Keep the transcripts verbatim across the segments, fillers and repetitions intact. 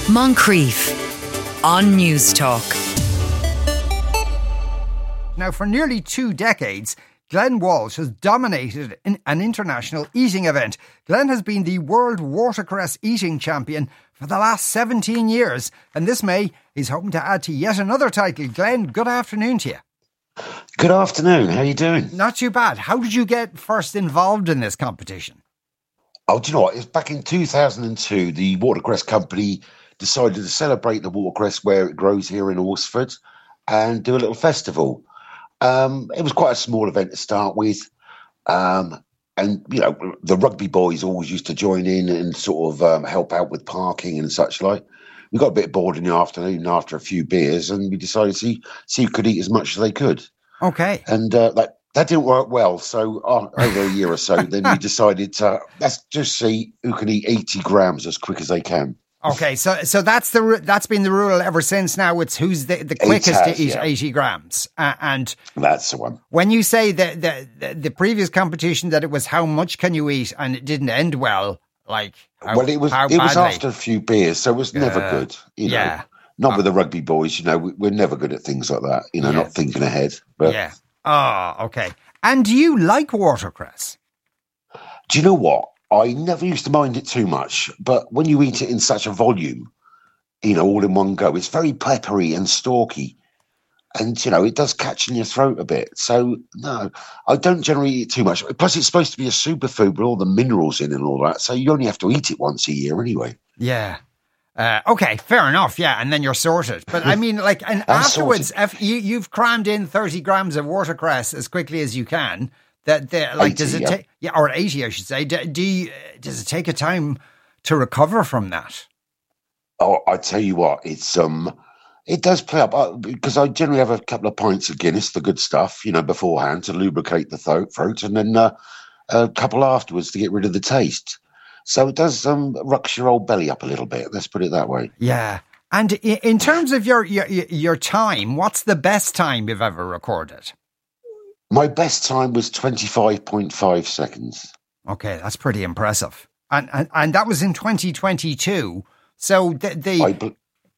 Moncrief on News Talk. Now, for nearly two decades, Glenn Walsh has dominated in an international eating event. Glenn has been the world watercress eating champion for the last seventeen years, and this May he's hoping to add to yet another title. Glenn, good afternoon to you. Good afternoon. How are you doing? Not too bad. How did you get first involved in this competition? Oh, do you know what? It was back in two thousand two, the Watercress Company decided to celebrate the watercress where it grows here in Horsford and do a little festival. Um, it was quite a small event to start with. Um, and, you know, the rugby boys always used to join in and sort of um, help out with parking and such like. We got a bit bored in the afternoon after a few beers, and we decided to see, see who could eat as much as they could. Okay. And uh, that, that didn't work well. So uh, over a year or so, then we decided to, let's just see who can eat eighty grams as quick as they can. Okay, so so that's the that's been the rule ever since. Now it's who's the, the quickest has, to eat yeah. eighty grams, uh, and that's the one. When you say the, the the the previous competition that it was how much can you eat, and it didn't end well, like how, well, it was how it was badly? after a few beers, so it was never uh, good. You know, yeah, not with the rugby boys. You know, we, we're never good at things like that. You know, yeah. not thinking ahead. But yeah. Oh, okay. And do you like watercress? Do you know what? I never used to mind it too much, but when you eat it in such a volume, you know, all in one go, it's very peppery and stalky. And, you know, it does catch in your throat a bit. So, no, I don't generally eat too much. Plus, it's supposed to be a superfood with all the minerals in and all that. So you only have to eat it once a year anyway. Yeah. Uh, okay, fair enough. Yeah, and then you're sorted. But I mean, like, and afterwards, if you, you've crammed in thirty grams of watercress as quickly as you can. That the, like, eighty, does it yeah. take, yeah, or eighty, I should say. Do, do you, does it take a time to recover from that? Oh, I tell you what, it's um, it does play up uh, because I generally have a couple of pints of Guinness, the good stuff, you know, beforehand to lubricate the throat, throat and then uh, a couple afterwards to get rid of the taste. So it does um, rucks your old belly up a little bit. Let's put it that way. Yeah, and in terms of your your your time, what's the best time you've ever recorded? My best time was twenty-five point five seconds. Okay, that's pretty impressive. And and, and that was in twenty twenty-two. So the... the bl-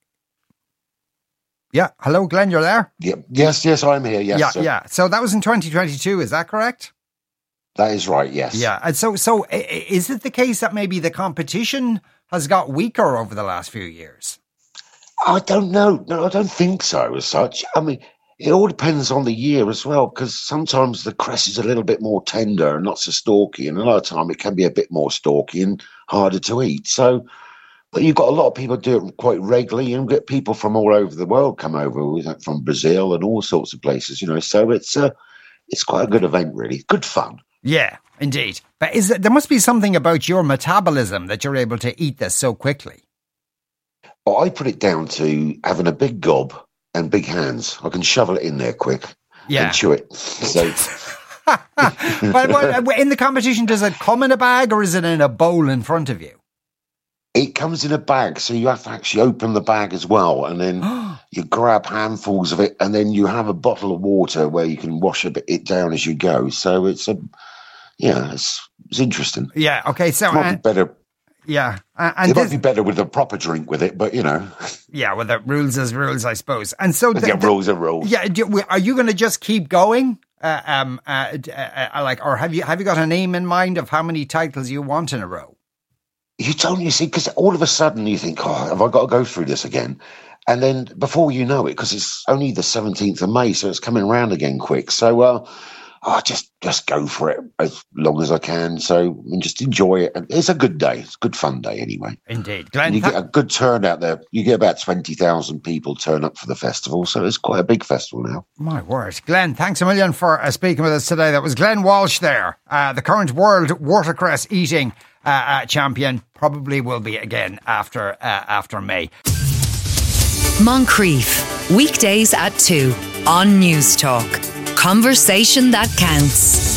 yeah, hello, Glenn, you're there? Yeah, yes, yes, I'm here, yes. Yeah, sir. yeah. So that was in twenty twenty-two, is that correct? That is right, yes. Yeah, and so, so is it the case that maybe the competition has got weaker over the last few years? I don't know. No, I don't think so as such. I mean... It all depends on the year as well, because sometimes the cress is a little bit more tender and not so stalky, and a lot of time it can be a bit more stalky and harder to eat. So, but you've got a lot of people do it quite regularly, and get people from all over the world come over, from Brazil and all sorts of places, you know. So it's uh, it's quite a good event, really. Good fun. Yeah, indeed. But is it, there must be something about your metabolism that you're able to eat this so quickly. Well, I put it down to having a big gob and big hands. I can shovel it in there quick yeah. and chew it. So, but what, in the competition, does it come in a bag or is it in a bowl in front of you? It comes in a bag, so you have to actually open the bag as well, and then you grab handfuls of it, and then you have a bottle of water where you can wash it, it down as you go. So it's a, yeah, it's, it's interesting. Yeah. Okay. So it might and, be better. Yeah, uh, and it this, might be better with a proper drink with it, but you know. Yeah, well, the rules is rules, I suppose. And so, the, yeah, the, rules are rules. Yeah, do, are you going to just keep going? Uh, um, uh, uh, like, or have you have you got a name in mind of how many titles you want in a row? You don't, you see, because all of a sudden you think, oh, have I got to go through this again? And then before you know it, because it's only the seventeenth of May, so it's coming around again quick. So, uh, I just just go for it as long as I can. So and just enjoy it. It's a good day. It's a good fun day anyway. Indeed, Glenn. And you get a good turnout there. You get about twenty thousand people turn up for the festival, so it's quite a big festival now. My word, Glenn! Thanks a million for uh, speaking with us today. That was Glenn Walsh there, uh, the current world watercress eating uh, uh, champion. Probably will be again after uh, after May. Moncrief, weekdays at two on News Talk. Conversation that counts.